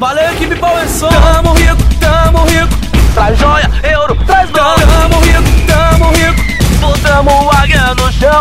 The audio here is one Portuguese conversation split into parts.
Valeu, equipe Power Som. Tamo rico, traz joia, euro, traz dólar. Tamo rico, botamos águia no chão.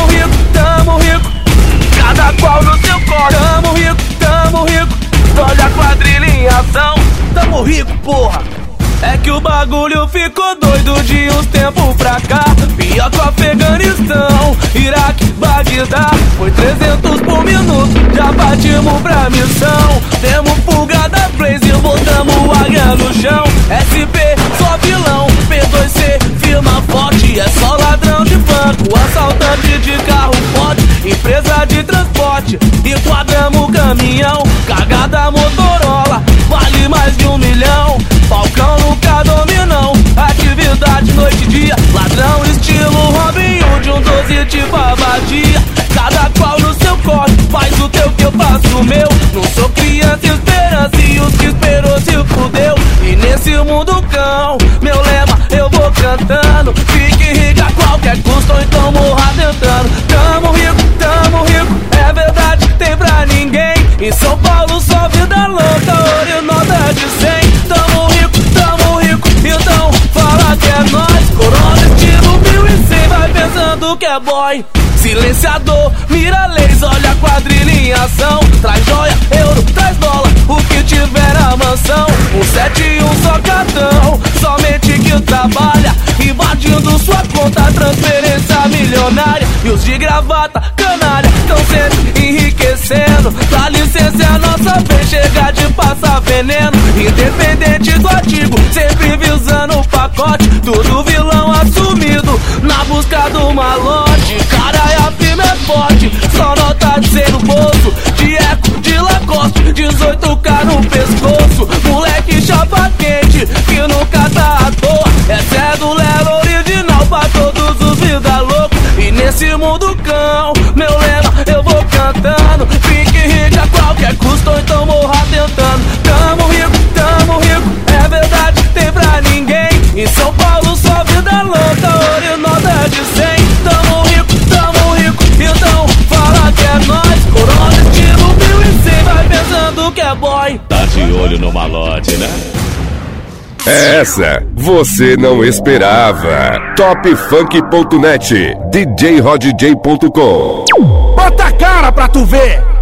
Tamo rico, cada qual no seu corte. Tamo rico, olha a quadrilha em ação. Tamo rico, porra. É que o bagulho ficou doido de uns tempos pra cá. Pior que o Afeganistão, Iraque, Bagdá. Foi 300 por minuto, já partimos pra missão. Demos fuga da Blaze e botamos águia no chão. SP, só vilão, P2C, firma forte. É só ladrão de banco, assaltante de carro forte, empresa de transporte, enquadramos o caminhão. Cagada Motorola, vale mais de 1 milhão. Falcão nunca dominão, atividade noite e dia. Ladrão estilo Robin Hood, 12 tipo abadia. Cada qual no seu corte, faz o teu que eu faço o meu. Não sou criança, esperança e os que esperou se fudeu. E nesse mundo cão, meu lema eu vou cantando. Fique rica a qualquer custo ou então morra tentando. Tamo rico, é verdade, tem pra ninguém. Em São Paulo só vida louca, ouro e nota de 100. Tamo rico, então fala que é nóis. Corona estilo 1100, vai pensando que é boy. Silenciador, mira leis, olha a quadrilha em ação. Traz joia, euro, traz dólar, o que tiver a mansão. 171 só cartão, somente que trabalha, invadindo sua conta, transferência milionária. E os de gravata, canalha, tão sempre enriquecendo. Dá licença, é a nossa vez, chega de passar veneno. Independente do artigo, sempre visando o pacote. Tudo vilão assumido, na busca do malote. Cara, a firma é forte, só nota de 100 no bolso. De eco, de Lacoste, 18K no pescoço. Moleque chapa quente, que nunca tá à toa. Essa é do Lero original pra todos os vida loucos. E nesse mundo cão, meu lema eu vou cantando. Fique rico a qualquer custo ou então morra tentando. Tamo rico, é verdade, tem pra ninguém. Em São Paulo só vida louca, ouro e nota de 100. Tamo rico, então fala que é nóis. Corona estilo 1100, vai pensando que é boy. Tá de olho no malote, né? Essa você não esperava. Topfunk.net, djrodj.com. Bota a cara pra tu ver.